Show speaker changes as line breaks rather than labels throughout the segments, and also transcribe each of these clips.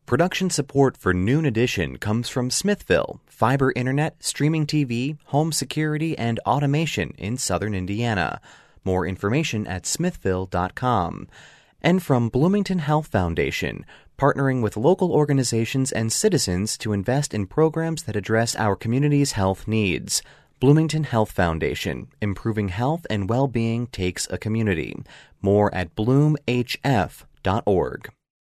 Production support for Noon Edition comes from Smithville, fiber internet, streaming TV, home security, and automation in southern Indiana. More information at smithville.com. And from Bloomington Health Foundation, partnering with local organizations and citizens to invest in programs that address our community's health needs. Bloomington Health Foundation, improving health and well-being takes a community. More at bloomhf.org.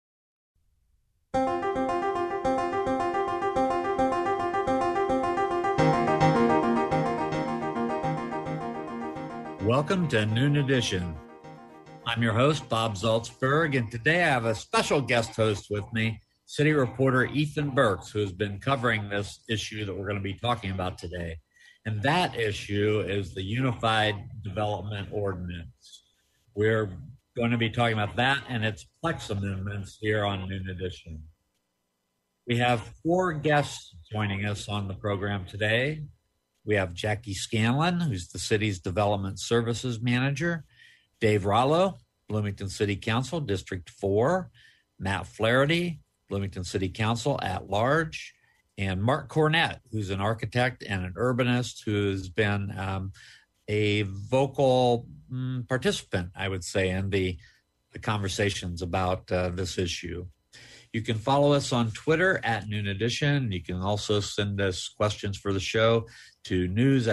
Welcome to Noon Edition. I'm your host, Bob Zaltzberg, and today I have a special guest host with me, city reporter Ethan Burks, who has been covering this issue that we're going to be talking about today. And that issue is the Unified Development Ordinance. We're going to be talking about that and its Plex amendments here on Noon Edition. We have 4 guests joining us on the program today. We have Jackie Scanlon, who's the city's Development Services Manager, Dave Rollo, Bloomington City Council, District 4, Matt Flaherty, Bloomington City Council at large, and Mark Cornett, who's an architect and an urbanist who's been a vocal participant, I would say, in the conversations about this issue. You can follow us on Twitter at Noon Edition. You can also send us questions for the show to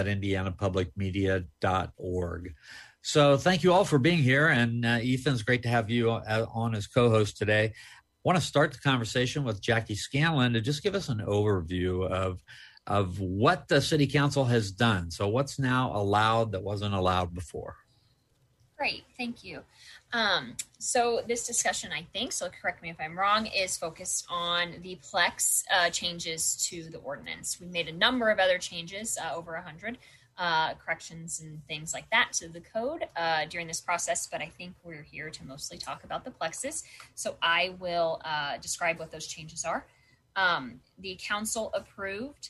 news@indianapublicmedia.org. So thank you all for being here. And Ethan, it's great to have you on as co-host today. I want to start the conversation with Jackie Scanlon to just give us an overview of what the city council has done. So what's now allowed that wasn't allowed before?
Great, thank you. So this discussion, I think, so correct me if I'm wrong, is focused on the Plex changes to the ordinance. We made a number of other changes, over 100 corrections and things like that to the code during this process, but I think we're here to mostly talk about the Plexes. So I will describe what those changes are. The council approved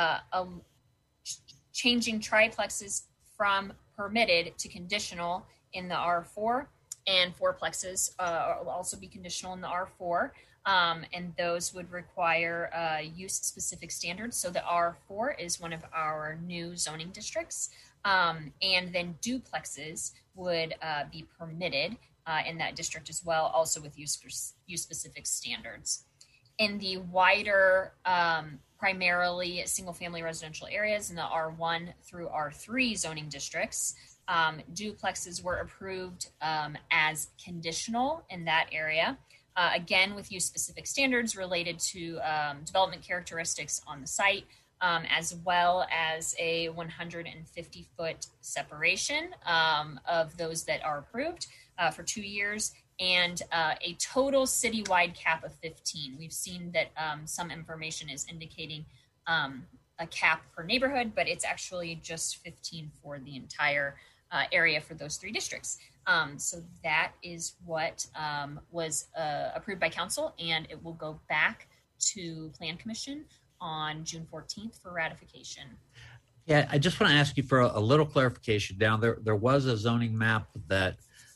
changing triplexes from permitted to conditional in the R4, and 4plexes will also be conditional in the R4, and those would require use-specific standards. So the R4 is one of our new zoning districts, and then duplexes would be permitted in that district as well, also with use-specific standards. In the wider, primarily single-family residential areas in the R1 through R3 zoning districts, duplexes were approved as conditional in that area, again with use-specific standards related to development characteristics on the site, as well as a 150-foot separation of those that are approved for 2 years, and a total citywide cap of 15. We've seen that some information is indicating a cap per neighborhood, but it's actually just 15 for the entire area for those 3 districts. So that is what was approved by council, and it will go back to Plan Commission on June 14th for ratification.
Yeah, I just want to ask you for a little clarification down there. There was a zoning map that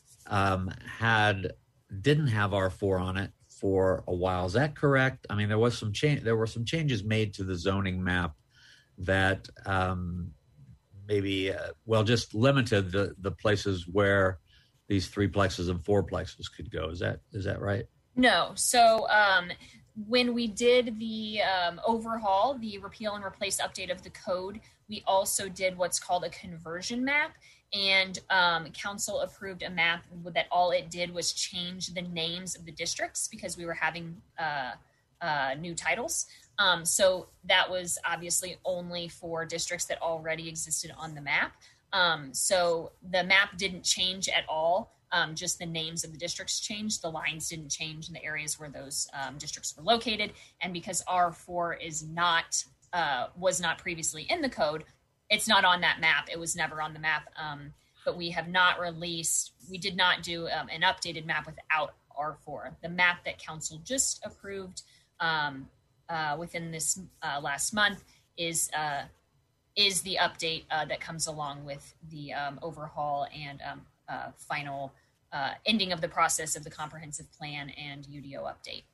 didn't have R4 on it for a while. Is that correct? I mean, there was some change. There were some changes made to the zoning map that maybe just limited the places where these 3plexes and 4plexes could go. Is that right?
No. So when we did the overhaul, the repeal and replace update of the code, we also did what's called a conversion map, and council approved a map that all it did was change the names of the districts because we were having new titles. So that was obviously only for districts that already existed on the map. So the map didn't change at all. Just the names of the districts changed. The lines didn't change in the areas where those districts were located. And because R4 was not previously in the code, it's not on that map. It was never on the map. But we did not do an updated map without R4. The map that council just approved within this last month is the update that comes along with the overhaul and final ending of the process of the comprehensive plan and UDO update.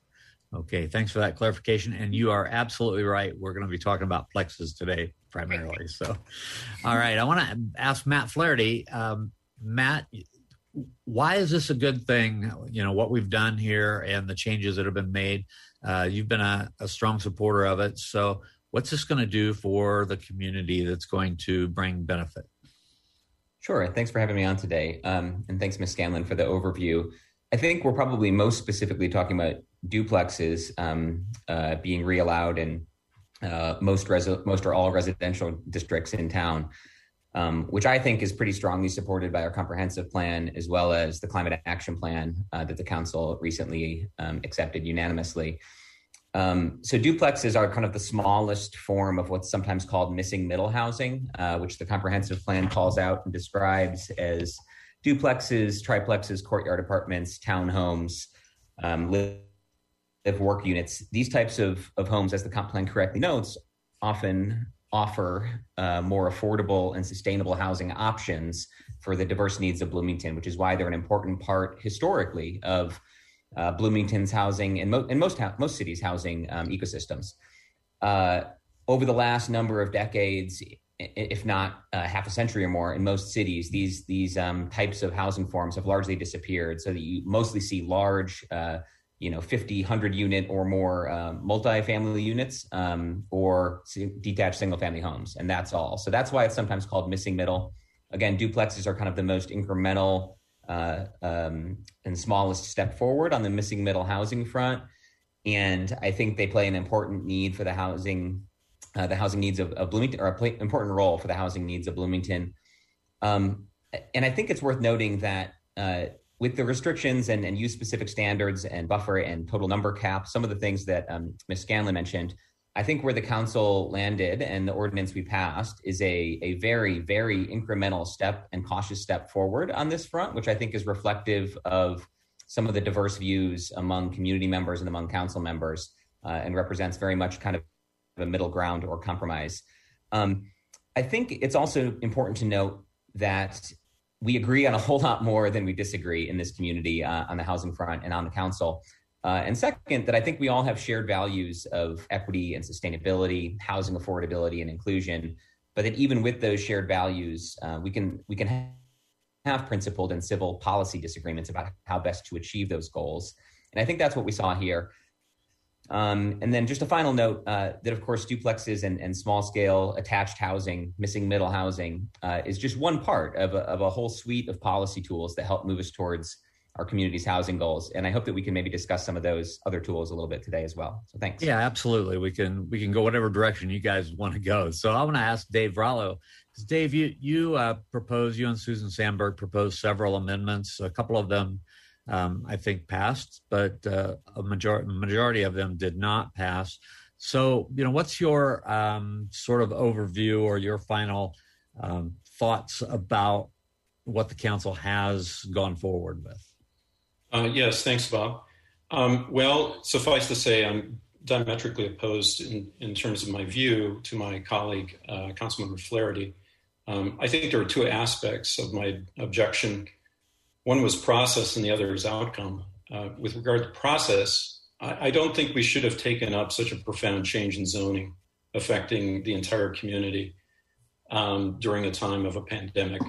Okay, thanks for that clarification. And you are absolutely right. We're going to be talking about plexes today primarily. So, all right, I want to ask Matt Flaherty. Matt, why is this a good thing? You know, what we've done here and the changes that have been made. You've been a strong supporter of it. So what's this going to do for the community that's going to bring benefit?
Sure. Thanks for having me on today. And thanks, Ms. Scanlon, for the overview. I think we're probably most specifically talking about duplexes being reallowed in most or all residential districts in town, which I think is pretty strongly supported by our comprehensive plan, as well as the climate action plan that the council recently accepted unanimously. So duplexes are kind of the smallest form of what's sometimes called missing middle housing, which the comprehensive plan calls out and describes as duplexes, triplexes, courtyard apartments, townhomes, live work units. These types of homes, as the comp plan correctly notes, often offer more affordable and sustainable housing options for the diverse needs of Bloomington, which is why they're an important part historically of Bloomington's housing and most cities' housing ecosystems. Over the last number of decades, if not half a century or more, in most cities, these types of housing forms have largely disappeared. So that you mostly see large, 50, 100 unit or more multifamily units or detached single family homes, and that's all. So that's why it's sometimes called missing middle. Again, duplexes are kind of the most incremental and smallest step forward on the missing middle housing front, and I think they play an important need for the housing needs of Bloomington, or play an important role for the housing needs of Bloomington. And I think it's worth noting that with the restrictions and use specific standards and buffer and total number cap, some of the things that Ms. Scanlon mentioned, I think where the council landed and the ordinance we passed is a very, very incremental step and cautious step forward on this front, which I think is reflective of some of the diverse views among community members and among council members, and represents very much kind of a middle ground or compromise. I think it's also important to note that we agree on a whole lot more than we disagree in this community on the housing front and on the council. And second, that I think we all have shared values of equity and sustainability, housing affordability and inclusion, but that even with those shared values, we can have principled and civil policy disagreements about how best to achieve those goals. And I think that's what we saw here. And then just a final note that, of course, duplexes and small scale attached housing, missing middle housing is just one part of a whole suite of policy tools that help move us towards our community's housing goals. And I hope that we can maybe discuss some of those other tools a little bit today as well. So thanks.
Yeah, absolutely. We can go whatever direction you guys want to go. So I want to ask Dave Rallo, because Dave, you and Susan Sandberg proposed several amendments. A couple of them I think passed, but a majority of them did not pass. So, what's your sort of overview or your final thoughts about what the council has gone forward with?
Yes, thanks, Bob. Well, suffice to say, I'm diametrically opposed in terms of my view to my colleague, Councilmember Flaherty. I think there are two aspects of my objection. One was process and the other is outcome. With regard to process, I don't think we should have taken up such a profound change in zoning affecting the entire community during a time of a pandemic.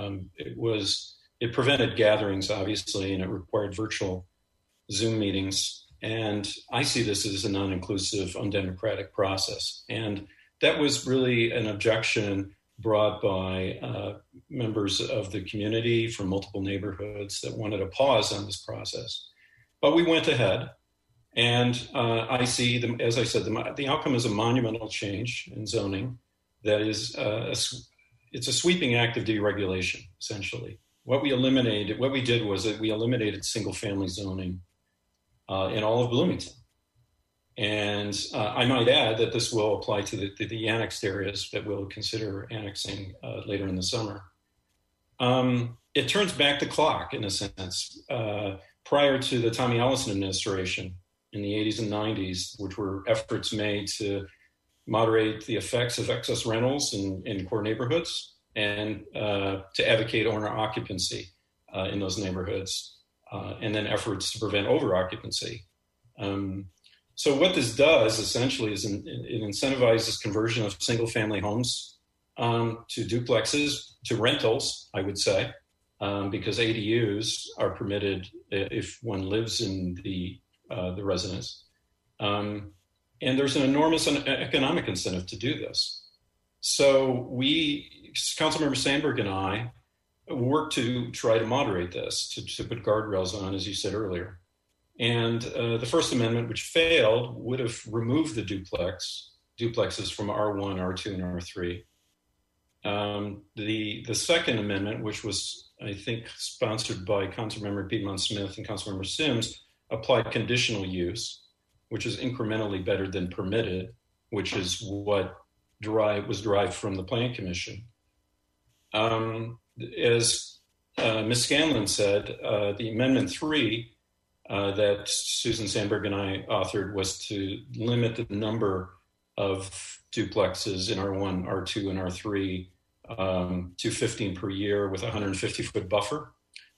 It prevented gatherings, obviously, and it required virtual Zoom meetings. And I see this as a non-inclusive, undemocratic process. And that was really an objection brought by members of the community from multiple neighborhoods that wanted a pause on this process. But we went ahead, and I see, as I said, the outcome is a monumental change in zoning that is, it's a sweeping act of deregulation, essentially. What we did was that we eliminated single-family zoning in all of Bloomington. And I might add that this will apply to the annexed areas that we'll consider annexing later in the summer. It turns back the clock, in a sense. Prior to the Tommy Ellison administration in the 80s and 90s, which were efforts made to moderate the effects of excess rentals in core neighborhoods and to advocate owner occupancy in those neighborhoods, and then efforts to prevent over-occupancy. So what this does essentially is it incentivizes conversion of single-family homes to duplexes, to rentals, I would say, because ADUs are permitted if one lives in the residence. And there's an enormous economic incentive to do this. So Councilmember Sandberg and I, worked to try to moderate this, to put guardrails on, as you said earlier. And the First Amendment, which failed, would have removed the duplexes from R1, R2, and R3. The Second Amendment, which was, I think, sponsored by Councilmember Piedmont Smith and Councilmember Sims, applied conditional use, which is incrementally better than permitted, which is what was derived from the Planning Commission. As Ms. Scanlon said, the Amendment 3 that Susan Sandberg and I authored was to limit the number of duplexes in R1, R2, and R3 to 15 per year with a 150-foot buffer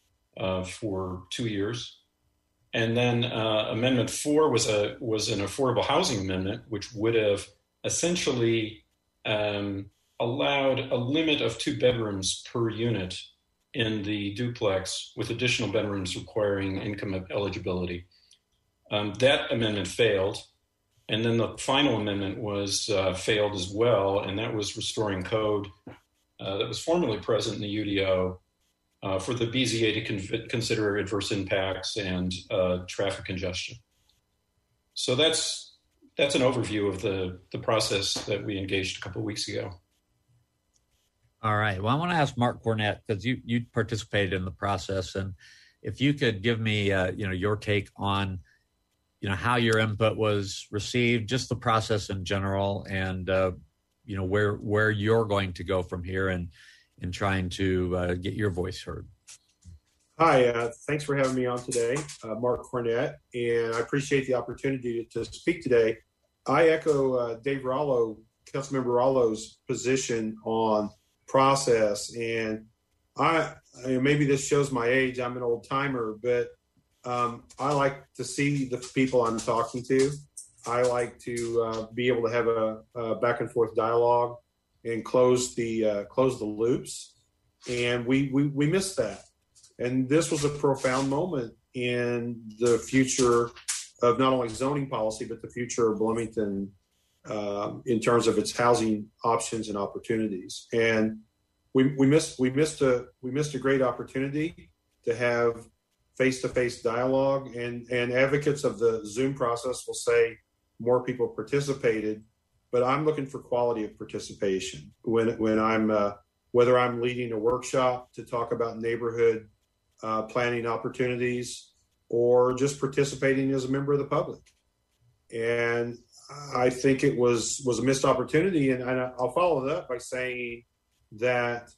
for 2 years. And then Amendment 4 was an affordable housing amendment, which would have essentially allowed a limit of 2 bedrooms per unit in the duplex, with additional bedrooms requiring income eligibility. That amendment failed. And then the final amendment was failed as well, and that was restoring code that was formerly present in the UDO for the BZA to consider adverse impacts and traffic congestion. So that's an overview of the process that we engaged a couple of weeks ago.
All right. Well, I want to ask Mark Cornett, because you participated in the process, and if you could give me your take on how your input was received, just the process in general, and where you're going to go from here and in trying to get your voice heard.
Hi, thanks for having me on today, Mark Cornett, and I appreciate the opportunity to speak today. I echo Dave Rollo, Councilmember Rollo's position on process, and I maybe this shows my age. I'm an old timer, but I like to see the people I'm talking to. I like to be able to have a back and forth dialogue and close the loops, and we missed that. And this was a profound moment in the future of not only zoning policy, but the future of Bloomington in terms of its housing options and opportunities. And we missed a great opportunity to have face-to-face dialogue, and advocates of the Zoom process will say more people participated, but I'm looking for quality of participation when I'm whether I'm leading a workshop to talk about neighborhood planning opportunities or just participating as a member of the public. And I think it was a missed opportunity. And I'll follow that up by saying that,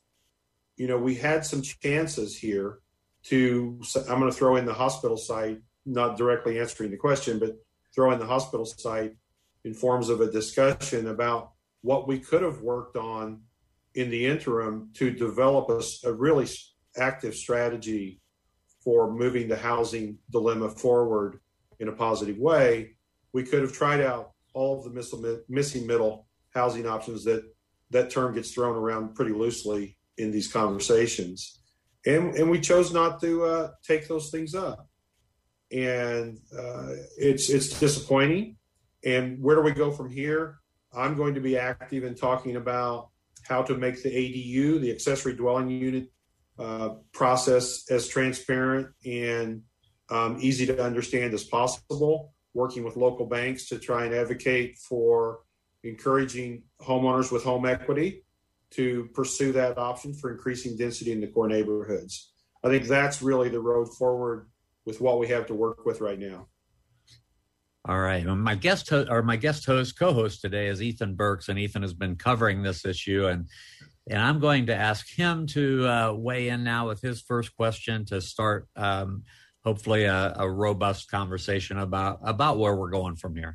we had some chances here I'm going to throw in the hospital site, not directly answering the question, but throw in the hospital site in forms of a discussion about what we could have worked on in the interim to develop a really active strategy for moving the housing dilemma forward in a positive way. We could have tried out all of the missing middle housing options that term gets thrown around pretty loosely in these conversations. And we chose not to take those things up. And it's disappointing. And where do we go from here? I'm going to be active in talking about how to make the ADU, the accessory dwelling unit, process as transparent and easy to understand as possible, working with local banks to try and advocate for encouraging homeowners with home equity to pursue that option for increasing density in the core neighborhoods. I think that's really the road forward with what we have to work with right now.
All right. My guest co-host today is Ethan Burks, and Ethan has been covering this issue, and I'm going to ask him to weigh in now with his first question to start hopefully a robust conversation about where we're going from here.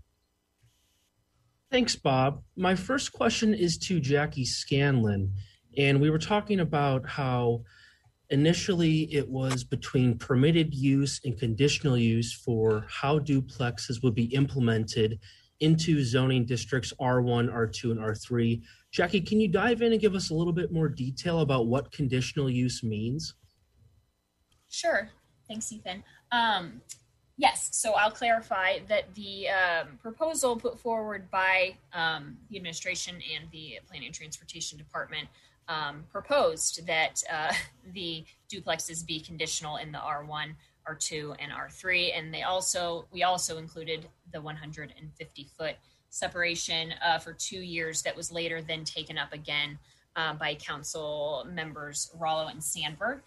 Thanks, Bob. My first question is to Jackie Scanlon, and we were talking about how Initially, it was between permitted use and conditional use for how duplexes would be implemented into zoning districts R1, R2, and R3. Jackie, can you dive in and give us a little bit more detail about what conditional use means?
Sure. Thanks, Ethan. Yes, so I'll clarify that the proposal put forward by the administration and the Planning and Transportation Department proposed that the duplexes be conditional in the R1, R2, and R3, and we also included the 150-foot separation for 2 years that was later then taken up again by council members Rollo and Sandberg.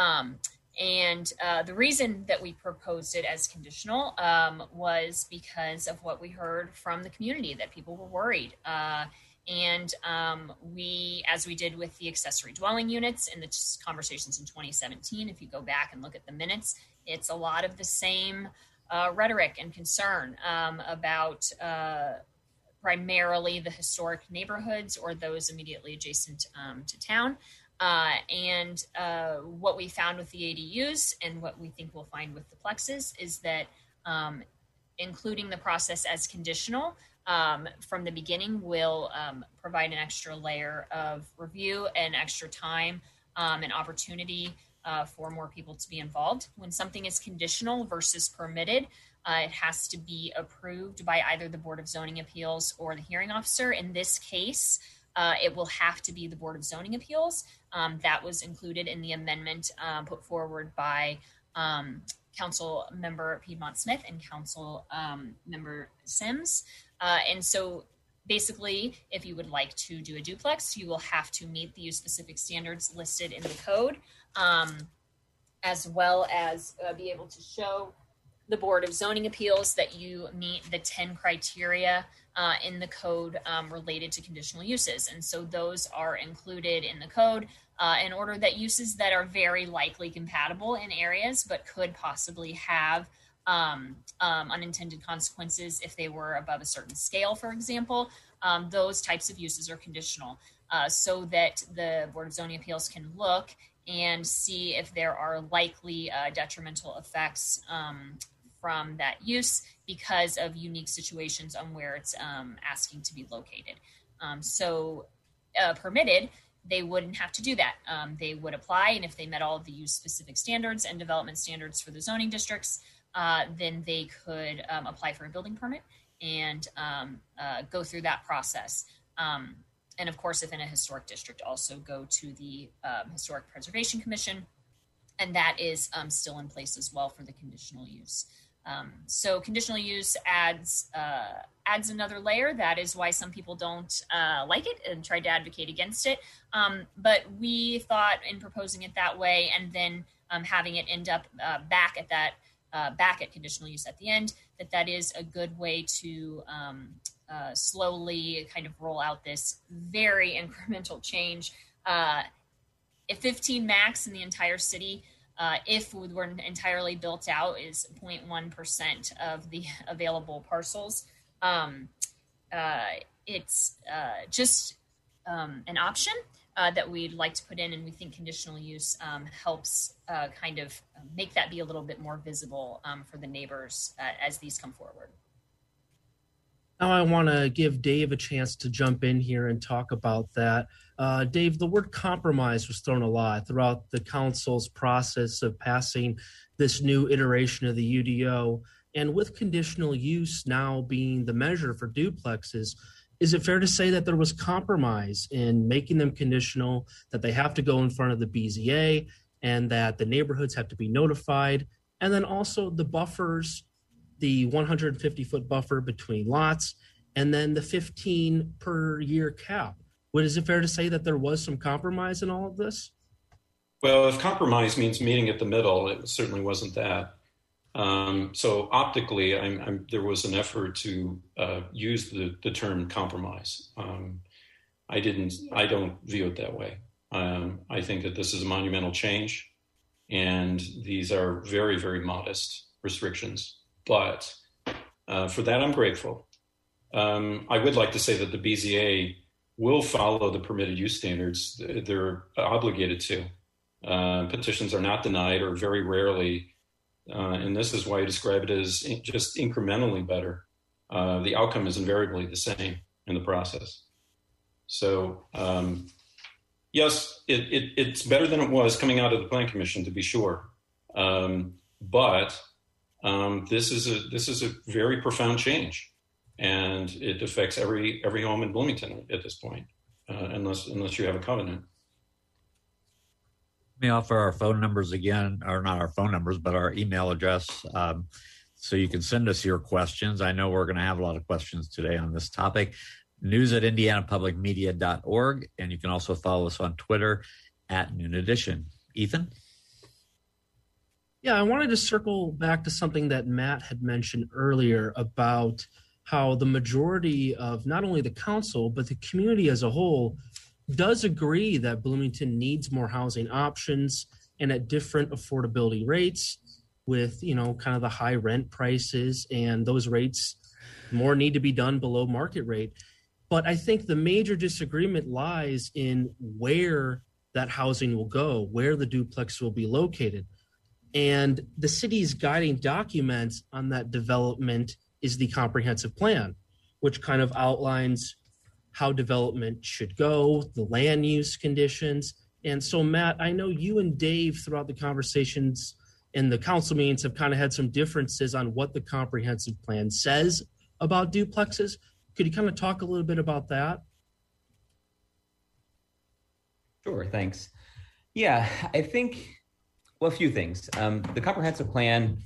And the reason that we proposed it as conditional was because of what we heard from the community, that people were worried. And we, as we did with the accessory dwelling units in the conversations in 2017, if you go back and look at the minutes, it's a lot of the same rhetoric and concern about primarily the historic neighborhoods or those immediately adjacent to town. And what we found with the ADUs and what we think we'll find with the plexes is that including the process as conditional from the beginning will provide an extra layer of review and extra time and opportunity for more people to be involved. When something is conditional versus permitted, it has to be approved by either the Board of Zoning Appeals or the hearing officer. In this case, it will have to be the Board of Zoning Appeals. That was included in the amendment put forward by Council Member Piedmont Smith and Council Member Sims. And so basically, if you would like to do a duplex, you will have to meet the use-specific standards listed in the code, as well as be able to show the Board of Zoning Appeals that you meet the 10 criteria in the code related to conditional uses. And so those are included in the code in order that uses that are very likely compatible in areas but could possibly have unintended consequences if they were above a certain scale, for example. Those types of uses are conditional so that the Board of Zoning Appeals can look and see if there are likely detrimental effects from that use because of unique situations on where it's asking to be located. So permitted, they wouldn't have to do that. They would apply, and if they met all of the use-specific standards and development standards for the zoning districts, then they could apply for a building permit and go through that process. And of course, if in a historic district, also go to the Historic Preservation Commission, and that is still in place as well for the conditional use. So conditional use adds another layer. That is why some people don't like it and tried to advocate against it. But we thought in proposing it that way and then having it end up back at conditional use at the end, that is a good way to slowly kind of roll out this very incremental change. If 15 max in the entire city, if we were entirely built out, is 0.1% of the available parcels. It's just an option that we'd like to put in, and we think conditional use helps kind of make that be a little bit more visible for the neighbors as these come forward.
Now I want to give Dave a chance to jump in here and talk about that. Dave, the word compromise was thrown a lot throughout the council's process of passing this new iteration of the UDO. And with conditional use now being the measure for duplexes, is it fair to say that there was compromise in making them conditional, that they have to go in front of the BZA, and that the neighborhoods have to be notified, and then also the buffers, the 150-foot buffer between lots, and then the 15 per year cap? Is it fair to say that there was some compromise in all of this?
Well, if compromise means meeting at the middle, it certainly wasn't that. So optically, there was an effort to use the term compromise. I don't view it that way. I think that this is a monumental change, and these are very, very modest restrictions. But for that, I'm grateful. I would like to say that the BZA will follow the permitted use standards. They're obligated to. Petitions are not denied, or very rarely, and this is why I describe it as just incrementally better. The outcome is invariably the same in the process. So, yes, it's better than it was coming out of the Plan Commission, to be sure. But this is a very profound change, and it affects every home in Bloomington at this point, unless you have a covenant.
Let me offer our phone numbers again, or not our phone numbers, but our email address, so you can send us your questions. I know we're going to have a lot of questions today on this topic. news@indianapublicmedia.org, and you can also follow us on Twitter @Noon Edition. Ethan?
Yeah, I wanted to circle back to something that Matt had mentioned earlier about how the majority of not only the council, but the community as a whole does agree that Bloomington needs more housing options and at different affordability rates with, kind of the high rent prices, and those rates more need to be done below market rate. But I think the major disagreement lies in where that housing will go, where the duplex will be located. And the city's guiding document on that development is the comprehensive plan, which kind of outlines how development should go, the land use conditions. And so, Matt, I know you and Dave throughout the conversations in the council meetings have kind of had some differences on what the comprehensive plan says about duplexes. Could you kind of talk a little bit about that?
Sure, thanks. Yeah, I think, a few things. The comprehensive plan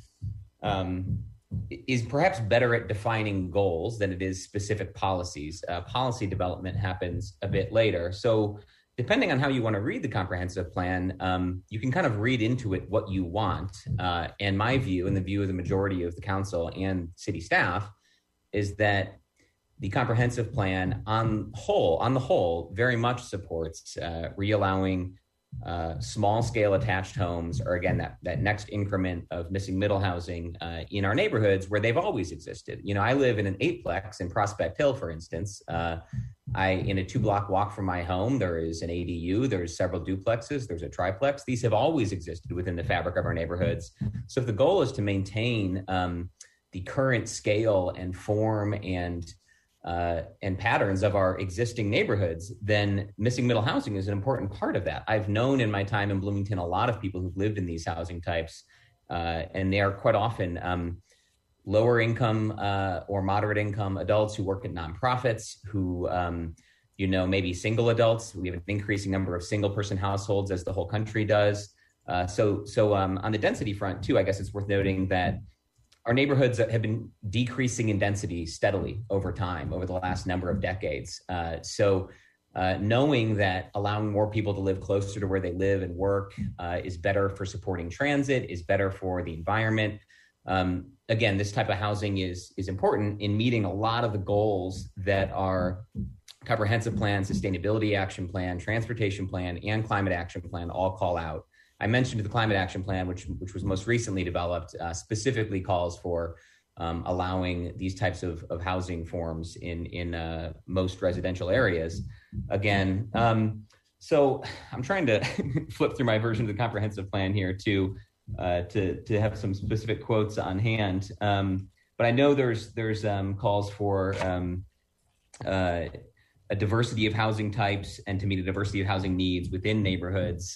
is perhaps better at defining goals than it is specific policies. Policy development happens a bit later. So depending on how you want to read the comprehensive plan, you can kind of read into it what you want. And my view, and the view of the majority of the council and city staff, is that the comprehensive plan on the whole very much supports re-allowing small-scale attached homes, or again, that next increment of missing middle housing in our neighborhoods where they've always existed. I live in an 8-plex in Prospect Hill, for instance. In a 2-block walk from my home, there is an ADU, there's several duplexes, there's a triplex. These have always existed within the fabric of our neighborhoods. So if the goal is to maintain the current scale and form and patterns of our existing neighborhoods, then missing middle housing is an important part of that. I've known in my time in Bloomington a lot of people who've lived in these housing types, and they are quite often lower income or moderate income adults who work at nonprofits, who maybe single adults. We have an increasing number of single person households, as the whole country does. So on the density front too, I guess it's worth noting that our neighborhoods have been decreasing in density steadily over time, over the last number of decades. So knowing that allowing more people to live closer to where they live and work is better for supporting transit, is better for the environment. Again, this type of housing is important in meeting a lot of the goals that our comprehensive plan, sustainability action plan, transportation plan, and climate action plan all call out. I mentioned the climate action plan, which was most recently developed, specifically calls for allowing these types of housing forms in most residential areas. Again, so I'm trying to flip through my version of the comprehensive plan here to have some specific quotes on hand. But I know there's calls for a diversity of housing types and to meet a diversity of housing needs within neighborhoods.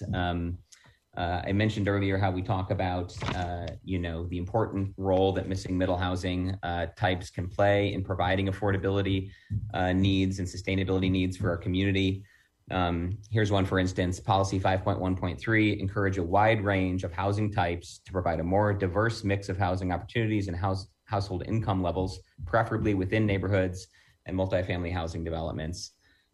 I mentioned earlier how we talk about, the important role that missing middle housing types can play in providing affordability needs and sustainability needs for our community. Here's one, for instance: policy 5.1.3, encourage a wide range of housing types to provide a more diverse mix of housing opportunities and household income levels, preferably within neighborhoods and multifamily housing developments.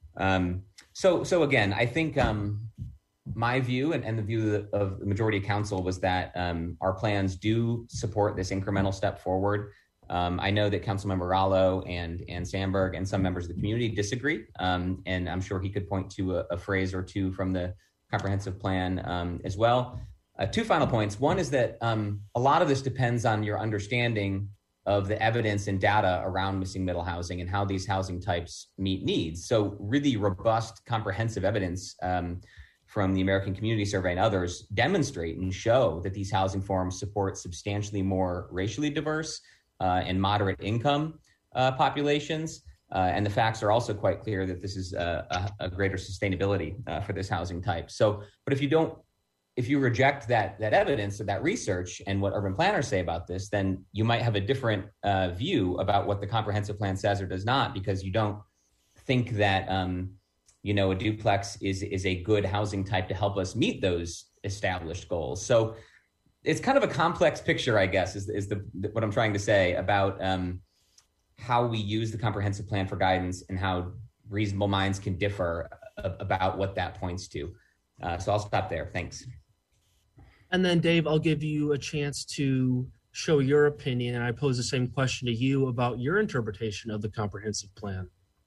So again, I think my view and the view of the majority of council was that our plans do support this incremental step forward. I know that Councilmember Rallo and Sandberg and some members of the community disagree, and I'm sure he could point to a phrase or two from the comprehensive plan as well. Two final points. One is that a lot of this depends on your understanding of the evidence and data around missing middle housing and how these housing types meet needs. So really robust, comprehensive evidence from the American Community Survey and others demonstrate and show that these housing forms support substantially more racially diverse and moderate income populations. And the facts are also quite clear that this is a greater sustainability for this housing type. So, but if you reject that evidence or that research and what urban planners say about this, then you might have a different view about what the comprehensive plan says or does not, because you don't think that a duplex is a good housing type to help us meet those established goals. So it's kind of a complex picture, I guess, is what I'm trying to say about how we use the comprehensive plan for guidance and how reasonable minds can differ about what that points to. So I'll stop there. Thanks.
And then, Dave, I'll give you a chance to show your opinion. And I pose the same question to you about your interpretation of the comprehensive plan.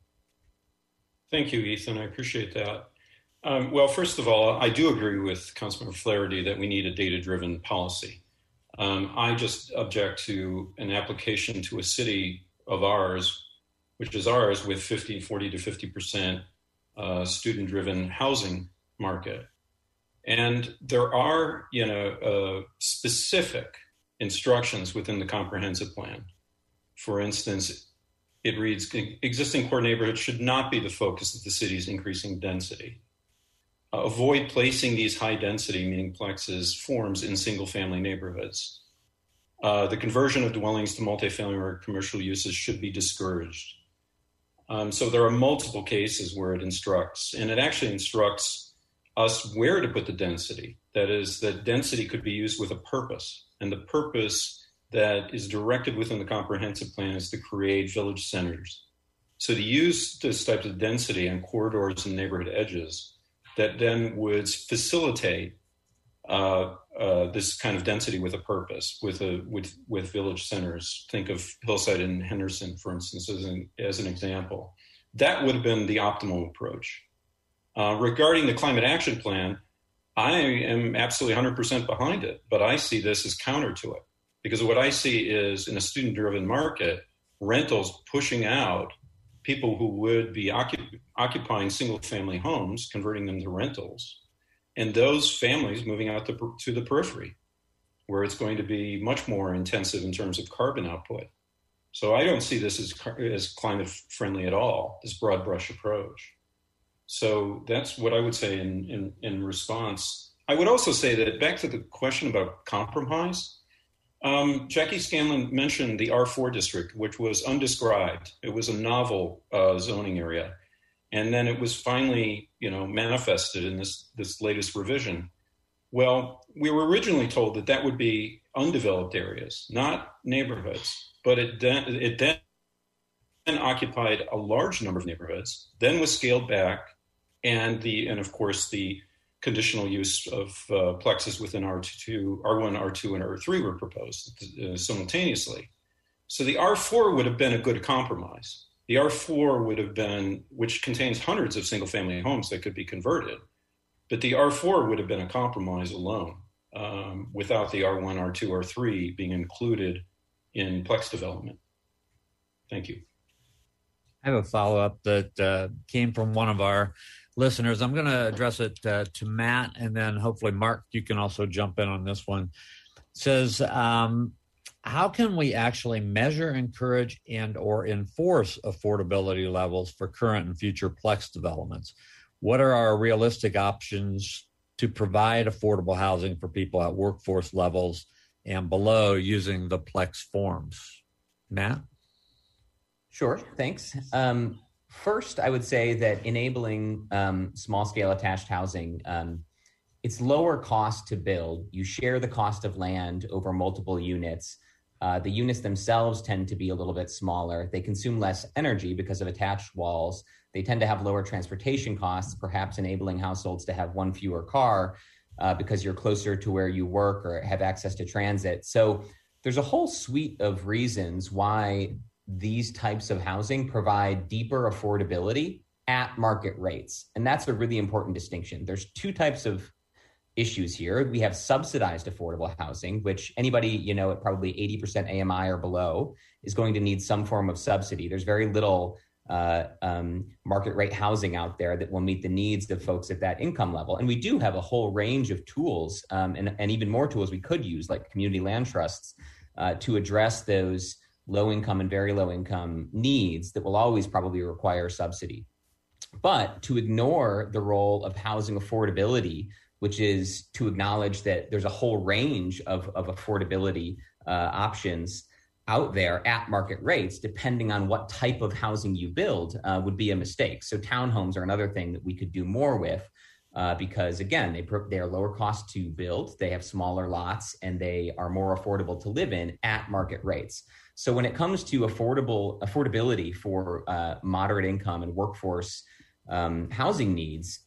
Thank you, Ethan. I appreciate that. Well, first of all, I do agree with Councilmember Flaherty that we need a data-driven policy. I just object to an application to a city of ours, which is ours, with 40 to 50% student-driven housing market. And there are, specific instructions within the comprehensive plan. For instance, it reads, existing core neighborhoods should not be the focus of the city's increasing density. Avoid placing these high density, meaning plexes, forms in single family neighborhoods. The conversion of dwellings to multifamily or commercial uses should be discouraged. So there are multiple cases where it instructs, and it actually instructs us where to put the density. That is, that density could be used with a purpose, and the purpose that is directed within the comprehensive plan is to create village centers. So to use this type of density on corridors and neighborhood edges that then would facilitate this kind of density with a purpose, with village centers. Think of Hillside and Henderson, for instance, as an example. That would have been the optimal approach. Regarding the climate action plan, I am absolutely 100% behind it, but I see this as counter to it, because what I see is in a student-driven market, rentals pushing out people who would be occupying single-family homes, converting them to rentals, and those families moving out to the periphery, where it's going to be much more intensive in terms of carbon output. So I don't see this as climate-friendly at all, this broad brush approach. So that's what I would say in response. I would also say that back to the question about compromise, Jackie Scanlon mentioned the R4 district, which was undescribed. It was a novel zoning area. And then it was finally, manifested in this latest revision. Well, we were originally told that would be undeveloped areas, not neighborhoods, but it then occupied a large number of neighborhoods, then was scaled back, and of course the conditional use of plexes within R1, R2, and R3 were proposed simultaneously. So the R4 would have been a good compromise. The R4 would have been, which contains hundreds of single-family homes that could be converted, but the R4 would have been a compromise alone without the R1, R2, R3 being included in plex development. Thank you.
I have a follow-up that came from one of our listeners. I'm going to address it to Matt, and then hopefully, Mark, you can also jump in on this one. It says, how can we actually measure, encourage, and or enforce affordability levels for current and future plex developments? What are our realistic options to provide affordable housing for people at workforce levels and below using the plex forms? Matt?
Sure, thanks. First, I would say that enabling small-scale attached housing, it's lower cost to build. You share the cost of land over multiple units. The units themselves tend to be a little bit smaller. They consume less energy because of attached walls. They tend to have lower transportation costs, perhaps enabling households to have one fewer car because you're closer to where you work or have access to transit. So there's a whole suite of reasons why these types of housing provide deeper affordability at market rates. And that's a really important distinction. There's two types of issues here. We have subsidized affordable housing, which anybody, at probably 80% AMI or below is going to need some form of subsidy. There's very little market rate housing out there that will meet the needs of folks at that income level. And we do have a whole range of tools and even more tools we could use, like community land trusts, to address those low income and very low income needs that will always probably require subsidy. But to ignore the role of housing affordability, which is to acknowledge that there's a whole range of affordability options out there at market rates, depending on what type of housing you build, would be a mistake. So townhomes are another thing that we could do more with, because again, they are lower cost to build, they have smaller lots, and they are more affordable to live in at market rates. So when it comes to affordability for moderate income and workforce housing needs,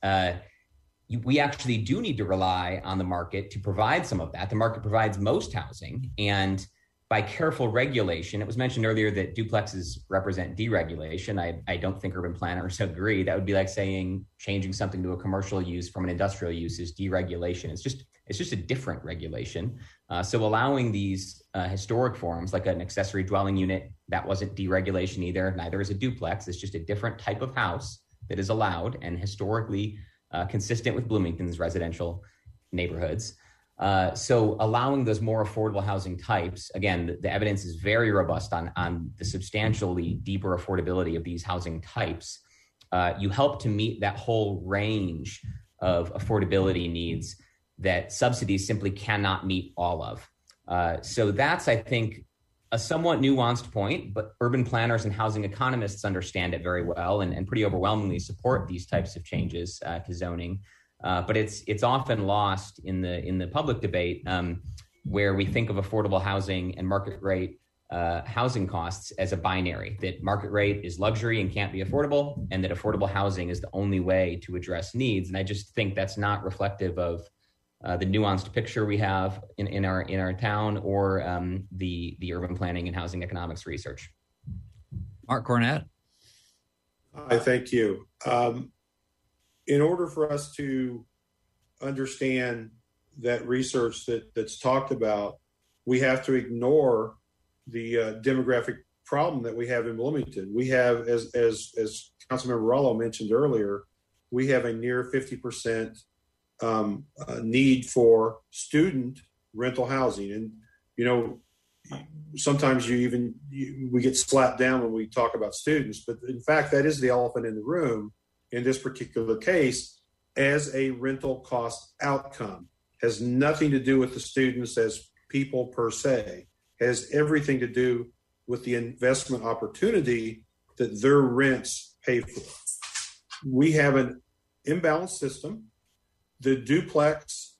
we actually do need to rely on the market to provide some of that. The market provides most housing, and by careful regulation, it was mentioned earlier that duplexes represent deregulation. I don't think urban planners agree. That would be like saying changing something to a commercial use from an industrial use is deregulation. It's just a different regulation. So allowing these historic forms, like an accessory dwelling unit, that wasn't deregulation either. Neither is a duplex. It's just a different type of house that is allowed and historically consistent with Bloomington's residential neighborhoods. So allowing those more affordable housing types, again, the evidence is very robust on the substantially deeper affordability of these housing types. You help to meet that whole range of affordability needs that subsidies simply cannot meet all of. So that's, I think, a somewhat nuanced point, but urban planners and housing economists understand it very well and pretty overwhelmingly support these types of changes to zoning. But it's often lost in the public debate, where we think of affordable housing and market rate housing costs as a binary, that market rate is luxury and can't be affordable, and that affordable housing is the only way to address needs. And I just think that's not reflective of the nuanced picture we have in our town or the urban planning and housing economics research.
Mark Cornett.
Hi, thank you. In order for us to understand that research that's talked about, we have to ignore the demographic problem that we have in Bloomington. We have, as Councilmember Rollo mentioned earlier, we have a near 50% need for student rental housing. And, sometimes we get slapped down when we talk about students, but in fact, that is the elephant in the room in this particular case as a rental cost outcome. Has nothing to do with the students as people per se, has everything to do with the investment opportunity that their rents pay for. We have an imbalanced system. The duplex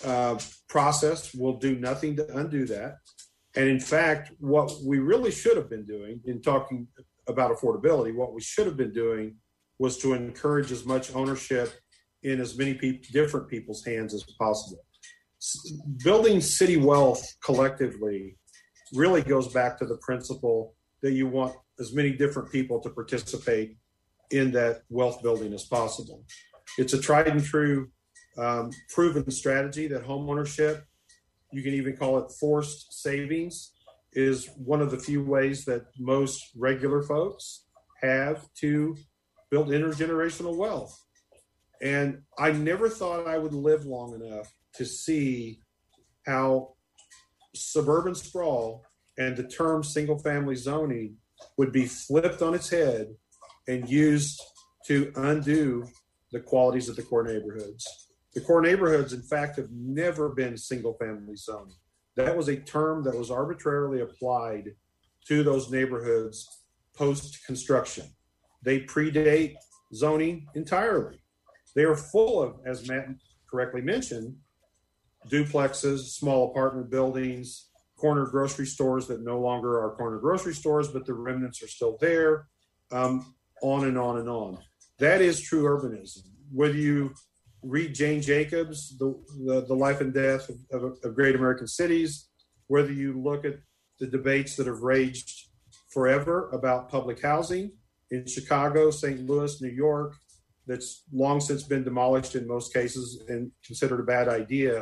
process will do nothing to undo that. And in fact, what we really should have been doing in talking about affordability, what we should have been doing was to encourage as much ownership in as many different people's hands as possible. Building city wealth collectively really goes back to the principle that you want as many different people to participate in that wealth building as possible. It's a tried and true proven strategy that homeownership, you can even call it forced savings, is one of the few ways that most regular folks have to build intergenerational wealth. And I never thought I would live long enough to see how suburban sprawl and the term single family zoning would be flipped on its head and used to undo the qualities of the core neighborhoods. The core neighborhoods, in fact, have never been single family zoning. That was a term that was arbitrarily applied to those neighborhoods post-construction. They predate zoning entirely. They are full of, as Matt correctly mentioned, duplexes, small apartment buildings, corner grocery stores that no longer are corner grocery stores, but the remnants are still there, on and on and on. That is true urbanism. Whether you read Jane Jacobs, the Life and Death of Great American Cities, whether you look at the debates that have raged forever about public housing in Chicago, St. Louis, New York, that's long since been demolished in most cases and considered a bad idea.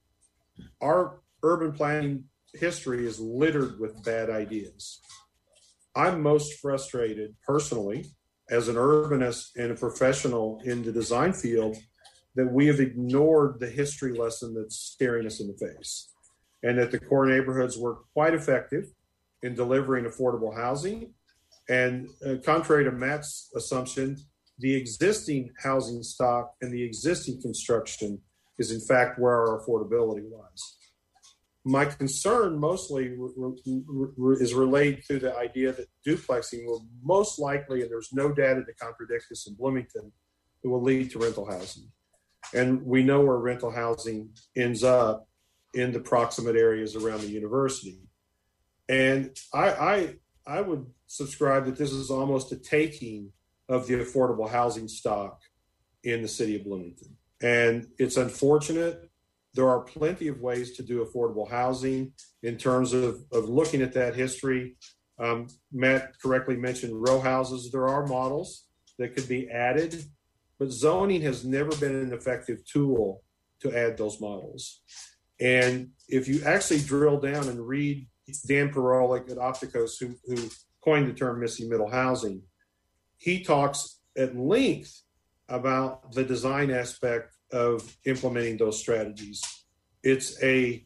Our urban planning history is littered with bad ideas. I'm most frustrated personally as an urbanist and a professional in the design field that we have ignored the history lesson that's staring us in the face, and that the core neighborhoods were quite effective in delivering affordable housing. And contrary to Matt's assumption, the existing housing stock and the existing construction is in fact where our affordability lies. My concern mostly is relayed to the idea that duplexing will most likely, and there's no data to contradict this in Bloomington, it will lead to rental housing. And we know where rental housing ends up in the proximate areas around the university. And I would subscribe that this is almost a taking of the affordable housing stock in the city of Bloomington. And it's unfortunate. There are plenty of ways to do affordable housing in terms of looking at that history. Matt correctly mentioned row houses. There are models that could be added, but zoning has never been an effective tool to add those models. And if you actually drill down and read Dan Perolik at Opticos, who coined the term missing middle housing, he talks at length about the design aspect of implementing those strategies. It's a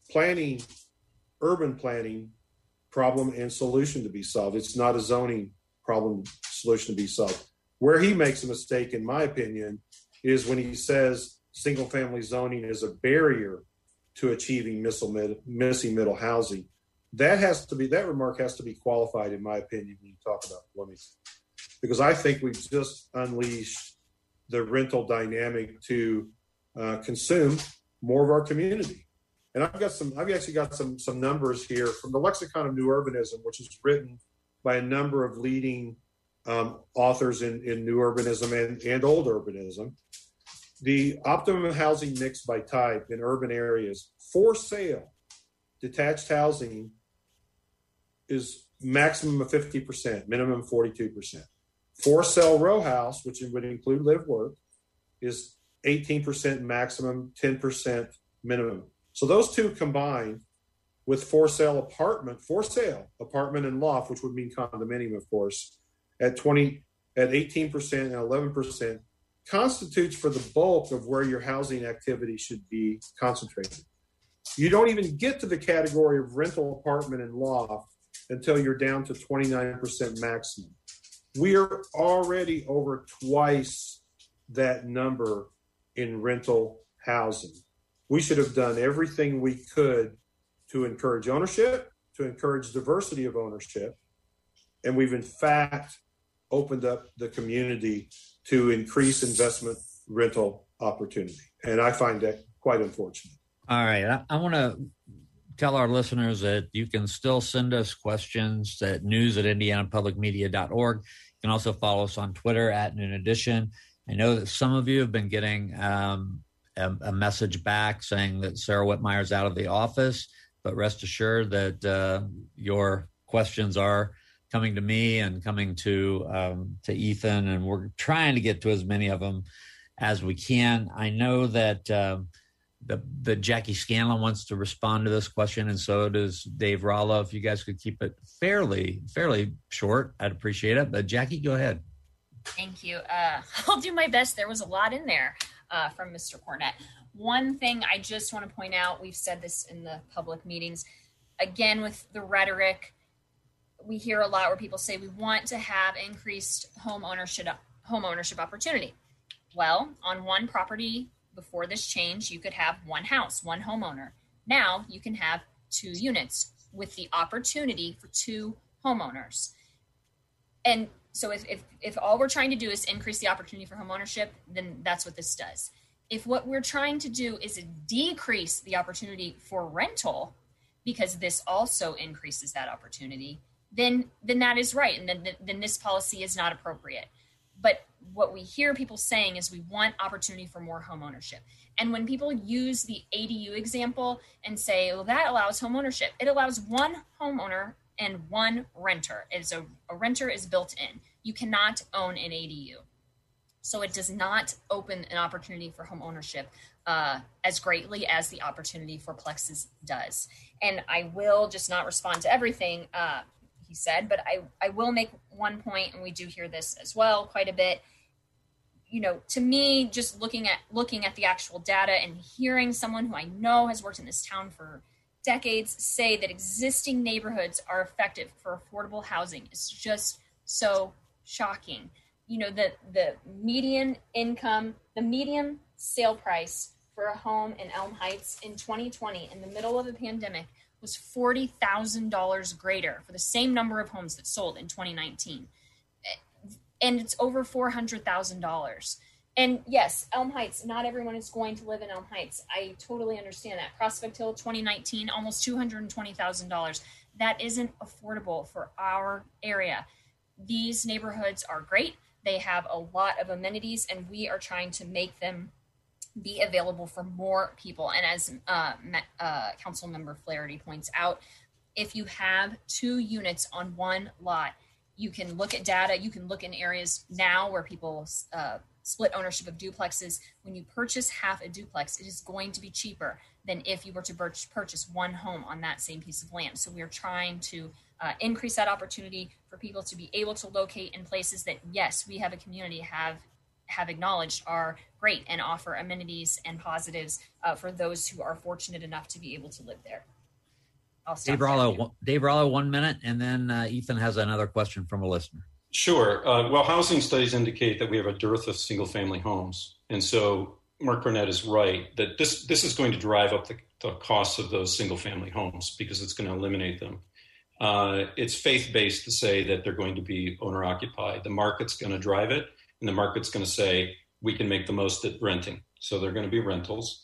urban planning problem and solution to be solved. It's not a zoning problem solution to be solved. Where he makes a mistake, in my opinion, is when he says single family zoning is a barrier to achieving missing middle housing. That remark has to be qualified, in my opinion, when you talk about Bloomington, because I think we've just unleashed the rental dynamic to consume more of our community. And I've actually got some numbers here from the Lexicon of New Urbanism, which is written by a number of leading authors in new urbanism and old urbanism. The optimum housing mix by type in urban areas for sale, detached housing is maximum of 50%, minimum 42%. For sale row house, which would include live work, is 18% maximum, 10% minimum. So those two combined with for sale apartment and loft, which would mean condominium, of course, at 18% and 11%, constitutes for the bulk of where your housing activity should be concentrated. You don't even get to the category of rental apartment and loft until you're down to 29% maximum. We are already over twice that number in rental housing. We should have done everything we could to encourage ownership, to encourage diversity of ownership. And we've in fact opened up the community to increase investment rental opportunity. And I find that quite unfortunate.
All right. I want to tell our listeners that you can still send us questions at news@indianapublicmedia.org. You can also follow us on Twitter at Noon Edition. I know that some of you have been getting a message back saying that Sarah Whitmire's out of the office, but rest assured that your questions are coming to me and coming to Ethan, and we're trying to get to as many of them as we can. I know that the Jackie Scanlon wants to respond to this question, and so does Dave Rollo. If you guys could keep it fairly short, I'd appreciate it. But Jackie, go ahead.
Thank you. I'll do my best. There was a lot in there from Mr. Cornett. One thing I just want to point out, we've said this in the public meetings, again, with the rhetoric, we hear a lot where people say we want to have increased home ownership opportunity. Well, on one property before this change, you could have one house, one homeowner. Now you can have 2 units with the opportunity for 2 homeowners. And so if all we're trying to do is increase the opportunity for homeownership, then that's what this does. If what we're trying to do is decrease the opportunity for rental, because this also increases that opportunity, then that is right. And then this policy is not appropriate. But what we hear people saying is we want opportunity for more home ownership. And when people use the ADU example and say, well, that allows home ownership, it allows one homeowner and one renter. A renter is built in. You cannot own an ADU. So it does not open an opportunity for home ownership as greatly as the opportunity for plexes does. And I will just not respond to everything. he said, but I will make one point, and we do hear this as well quite a bit. To me, just looking at the actual data and hearing someone who I know has worked in this town for decades say that existing neighborhoods are effective for affordable housing is just so shocking. The median income, the median sale price for a home in Elm Heights in 2020, in the middle of a pandemic, was $40,000 greater for the same number of homes that sold in 2019. And it's over $400,000. And yes, Elm Heights, not everyone is going to live in Elm Heights. I totally understand that. Prospect Hill, 2019, almost $220,000. That isn't affordable for our area. These neighborhoods are great. They have a lot of amenities, and we are trying to make them be available for more people. And as Councilmember Flaherty points out, if you have 2 units on one lot, you can look at data. You can look in areas now where people split ownership of duplexes. When you purchase half a duplex, it is going to be cheaper than if you were to purchase one home on that same piece of land. So we are trying to increase that opportunity for people to be able to locate in places that, yes, we have a community have acknowledged are great and offer amenities and positives for those who are fortunate enough to be able to live there.
Dave Rollo, 1 minute, and then Ethan has another question from a listener.
Sure. Well, housing studies indicate that we have a dearth of single-family homes. And so Mark Cornett is right that this is going to drive up the costs of those single-family homes because it's going to eliminate them. It's faith-based to say that they're going to be owner-occupied. The market's going to drive it, and the market's going to say, we can make the most at renting. So they're going to be rentals.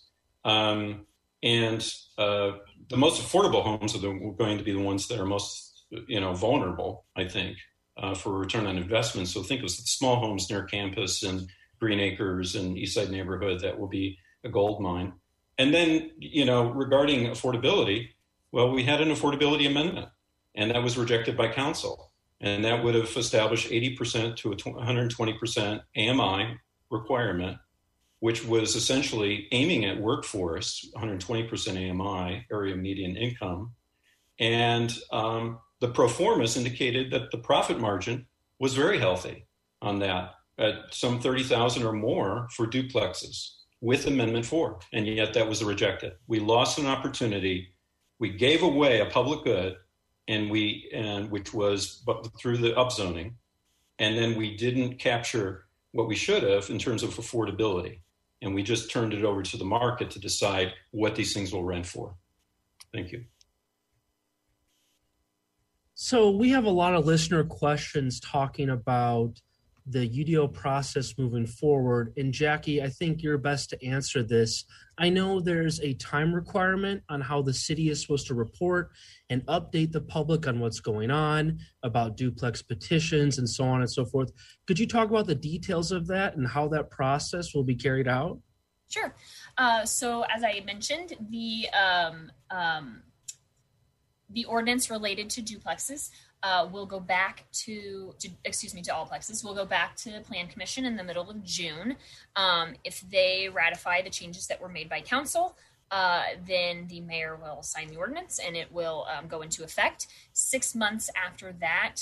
The most affordable homes are going to be the ones that are most, vulnerable, I think, for return on investment. So think of small homes near campus and Green Acres and Eastside neighborhood that will be a gold mine. And then, regarding affordability, well, we had an affordability amendment, and that was rejected by council. And that would have established 80% to 120% AMI requirement, which was essentially aiming at workforce, 120% AMI, area median income. And the pro formas indicated that the profit margin was very healthy on that, at some 30,000 or more for duplexes with Amendment 4. And yet that was rejected. We lost an opportunity. We gave away a public good, which was through the upzoning. And then we didn't capture what we should have in terms of affordability. And we just turned it over to the market to decide what these things will rent for. Thank you.
So we have a lot of listener questions talking about the UDO process moving forward. And Jackie, I think you're best to answer this. I know there's a time requirement on how the city is supposed to report and update the public on what's going on, about duplex petitions and so on and so forth. Could you talk about the details of that and how that process will be carried out?
Sure. So as I mentioned, the ordinance related to duplexes will go back to allplexes. Will go back to Plan Commission in the middle of June. If they ratify the changes that were made by council, then the mayor will sign the ordinance and it will go into effect. 6 months after that,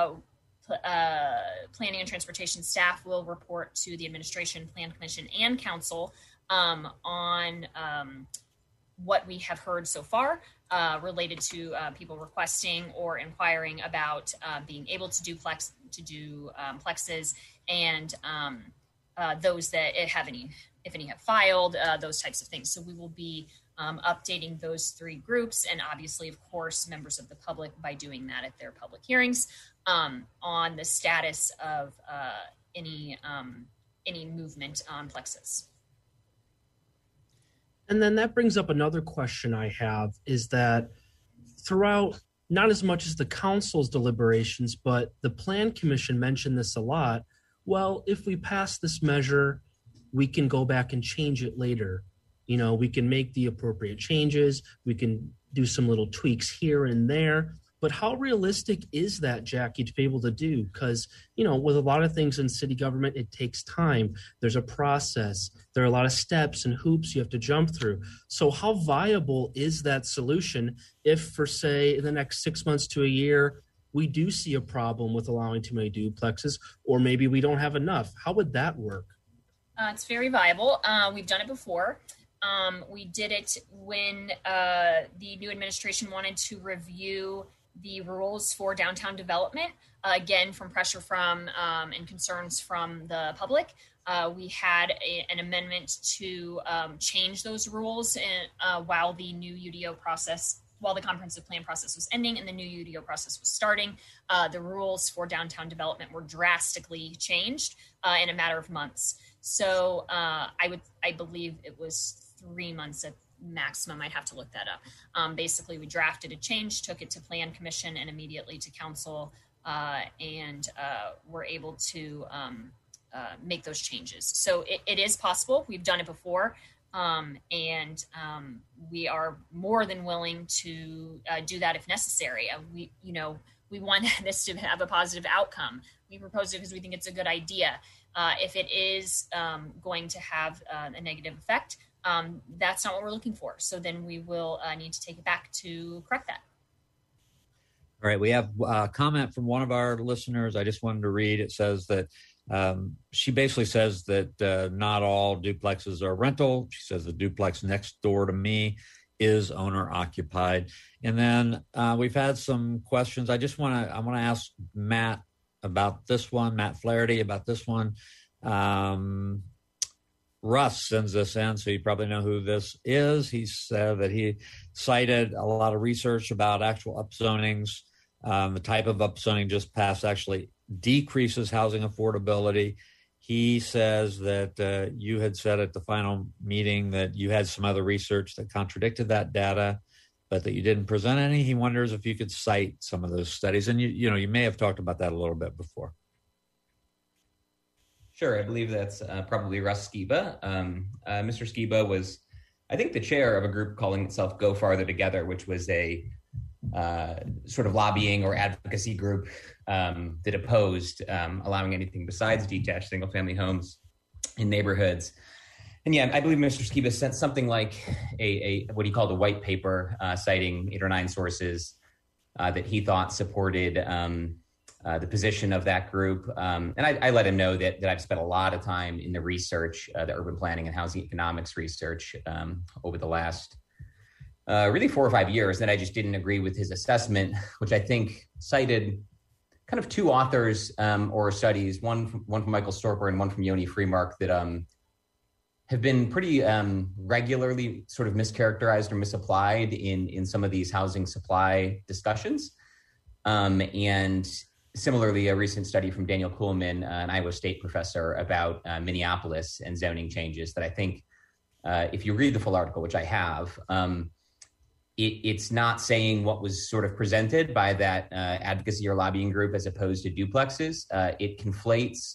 Planning and Transportation staff will report to the administration, Plan Commission, and council on what we have heard so far related to people requesting or inquiring about being able to do plexes, and those that have any, if any, have filed, those types of things. So we will be updating those 3 groups, and obviously, of course, members of the public by doing that at their public hearings on the status of any movement on plexes.
And then that brings up another question I have, is that throughout, not as much as the council's deliberations, but the Plan Commission mentioned this a lot. Well, if we pass this measure, we can go back and change it later. We can make the appropriate changes. We can do some little tweaks here and there. But how realistic is that, Jackie, to be able to do? Because, with a lot of things in city government, it takes time. There's a process. There are a lot of steps and hoops you have to jump through. So how viable is that solution if, for, say, in the next 6 months to a year, we do see a problem with allowing too many duplexes, or maybe we don't have enough. How would that work?
It's very viable. We've done it before. We did it when the new administration wanted to review the rules for downtown development, again, from pressure from and concerns from the public. We had an amendment to change those rules while the new UDO process, while the comprehensive plan process was ending and the new UDO process was starting. The rules for downtown development were drastically changed in a matter of months. So I believe it was 3 months at maximum. I'd have to look that up. Basically, we drafted a change, took it to Plan Commission and immediately to Council, and were able to make those changes. So it is possible. We've done it before, and we are more than willing to do that if necessary. We want this to have a positive outcome. We propose it because we think it's a good idea. If it is going to have a negative effect, that's not what we're looking for. So then we will need to take it back to correct that.
All right. We have a comment from one of our listeners. I just wanted to read. It says that she basically says that not all duplexes are rental. She says the duplex next door to me is owner occupied. And then we've had some questions. I want to ask Matt about this one, Matt Flaherty about this one. Russ sends this in, so you probably know who this is. He said that he cited a lot of research about actual upzonings. The type of upzoning just passed actually decreases housing affordability. He says that you had said at the final meeting that you had some other research that contradicted that data, but that you didn't present any. He wonders if you could cite some of those studies. And you may have talked about that a little bit before.
Sure, I believe that's probably Russ Skiba. Mr. Skiba was, I think, the chair of a group calling itself Go Farther Together, which was a sort of lobbying or advocacy group that opposed allowing anything besides detached single-family homes in neighborhoods. And yeah, I believe Mr. Skiba sent something like a what he called a white paper citing 8 or 9 sources that he thought supported the position of that group. And I let him know that I've spent a lot of time in the research, the urban planning and housing economics research over the last really 4 or 5 years, that I just didn't agree with his assessment, which I think cited kind of 2 authors or studies, one from Michael Storper and one from Yoni Freemark, that have been pretty regularly sort of mischaracterized or misapplied in some of these housing supply discussions. And similarly, a recent study from Daniel Kuhlman, an Iowa State professor, about Minneapolis and zoning changes that I think, if you read the full article, which I have, it's not saying what was sort of presented by that advocacy or lobbying group as opposed to duplexes. It conflates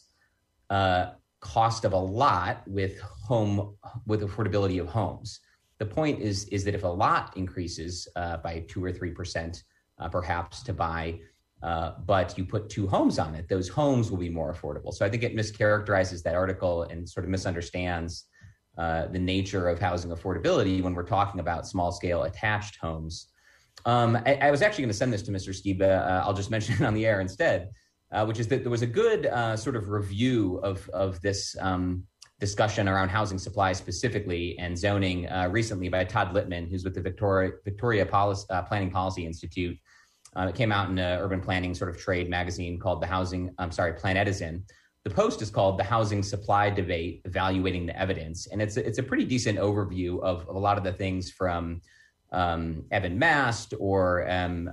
cost of a lot with affordability of homes. The point is that if a lot increases by 2 or 3%, perhaps to buy, but you put 2 homes on it, those homes will be more affordable. So I think it mischaracterizes that article and sort of misunderstands the nature of housing affordability when we're talking about small scale attached homes. I was actually going to send this to Mr. Skiba. I'll just mention it on the air instead, which is that there was a good sort of review of this discussion around housing supply specifically and zoning recently by Todd Littman, who's with the Victoria Planning Policy Institute. It came out in an urban planning sort of trade magazine called Planetizen. The post is called The Housing Supply Debate, Evaluating the Evidence. And it's a pretty decent overview of a lot of the things from Evan Mast or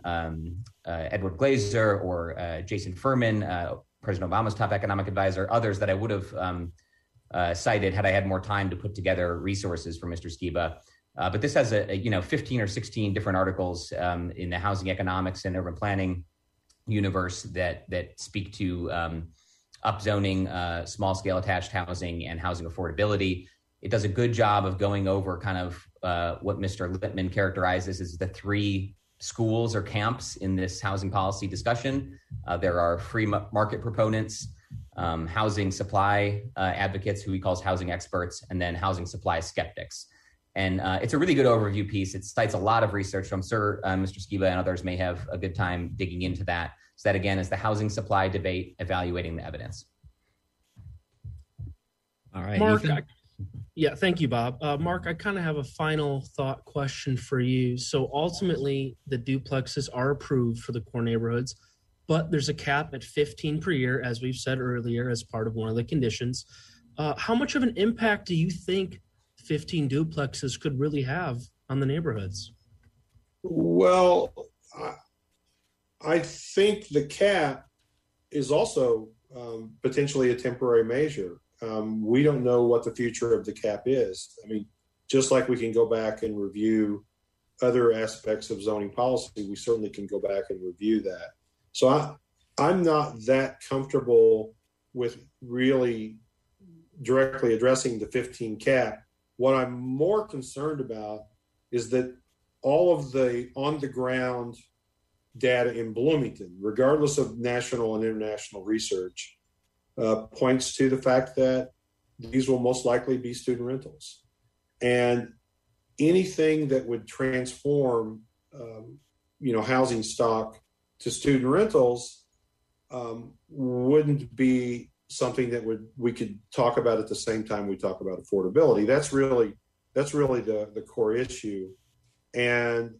Edward Glazer or Jason Furman, President Obama's top economic advisor, others that I would have cited had I had more time to put together resources for Mr. Skiba. But this has 15 or 16 different articles in the housing economics and urban planning universe that speak to upzoning, small scale attached housing and housing affordability. It does a good job of going over kind of what Mr. Littman characterizes as the 3 schools or camps in this housing policy discussion. There are free market proponents, housing supply advocates, who he calls housing experts, and then housing supply skeptics. And it's a really good overview piece. It cites a lot of research. So I'm sure Mr. Skiba and others may have a good time digging into that. So that, again, is the housing supply debate, evaluating the evidence.
All right,
Mark.
Ethan?
Yeah, thank you, Bob. Mark, I kind of have a final thought question for you. So ultimately, the duplexes are approved for the core neighborhoods, but there's a cap at 15 per year, as we've said earlier, as part of one of the conditions. How much of an impact do you think 15 duplexes could really have on the neighborhoods?
Well, I think the cap is also potentially a temporary measure. We don't know what the future of the cap is. I mean, just like we can go back and review other aspects of zoning policy, we certainly can go back and review that. So I'm not that comfortable with really directly addressing the 15 cap. What I'm more concerned about is that all of the on-the-ground data in Bloomington, regardless of national and international research, points to the fact that these will most likely be student rentals. And anything that would transform, housing stock to student rentals wouldn't be something that we could talk about at the same time we talk about affordability. That's really the core issue. And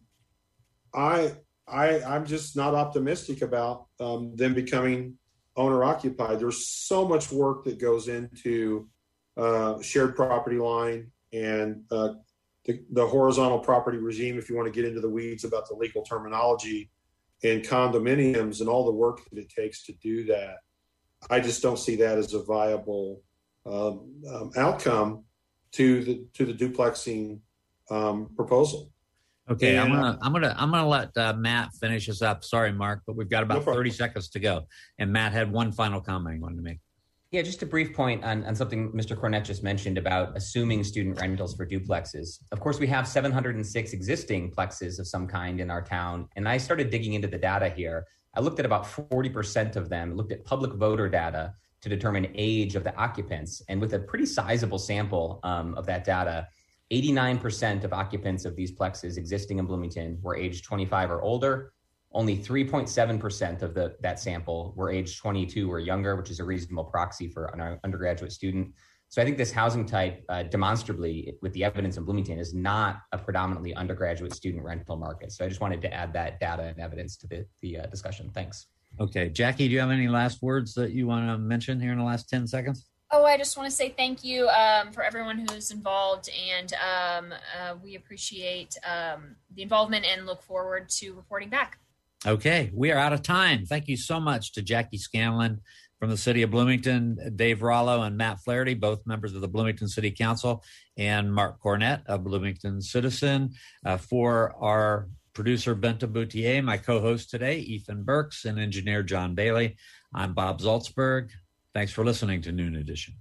I'm just not optimistic about them becoming owner-occupied. There's so much work that goes into shared property line and the horizontal property regime, if you want to get into the weeds about the legal terminology, and condominiums and all the work that it takes to do that. I just don't see that as a viable outcome to the duplexing proposal.
Okay,
And,
I'm gonna let Matt finish us up. Sorry, Mark, but we've got about 30 seconds to go. And Matt had one final comment he wanted to make.
Yeah, just a brief point on something Mr. Cornett just mentioned about assuming student rentals for duplexes. Of course, we have 706 existing plexes of some kind in our town, and I started digging into the data here. I looked at about 40% of them, looked at public voter data to determine age of the occupants, and with a pretty sizable sample of that data, 89% of occupants of these plexes existing in Bloomington were aged 25 or older. Only 3.7% of that sample were aged 22 or younger, which is a reasonable proxy for an undergraduate student. So I think this housing type, demonstrably, with the evidence in Bloomington, is not a predominantly undergraduate student rental market. So I just wanted to add that data and evidence to the discussion. Thanks.
Okay, Jackie, do you have any last words that you want to mention here in the last 10 seconds?
Oh, I just want to say thank you for everyone who's involved, and we appreciate the involvement and look forward to reporting back.
Okay, we are out of time. Thank you so much to Jackie Scanlon from the city of Bloomington, Dave Rollo and Matt Flaherty, both members of the Bloomington City Council, and Mark Cornett, a Bloomington citizen. For our producer, Benta Boutier, my co-host today, Ethan Burks, and engineer John Bailey, I'm Bob Zaltsberg. Thanks for listening to Noon Edition.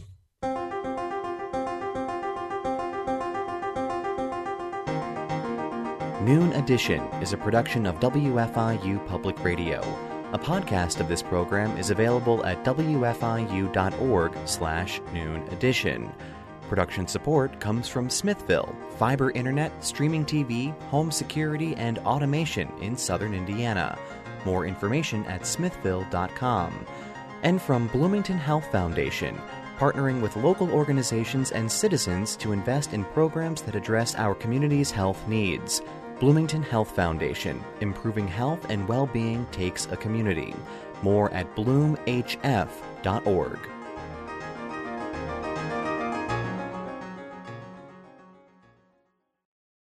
Noon Edition is a production of WFIU Public Radio. A podcast of this program is available at wfiu.org/Noon Edition. Production support comes from Smithville, fiber internet, streaming TV, home security, and automation in southern Indiana. More information at smithville.com. And from Bloomington Health Foundation, partnering with local organizations and citizens to invest in programs that address our community's health needs. Bloomington Health Foundation, improving health and well-being takes a community. More at bloomhf.org.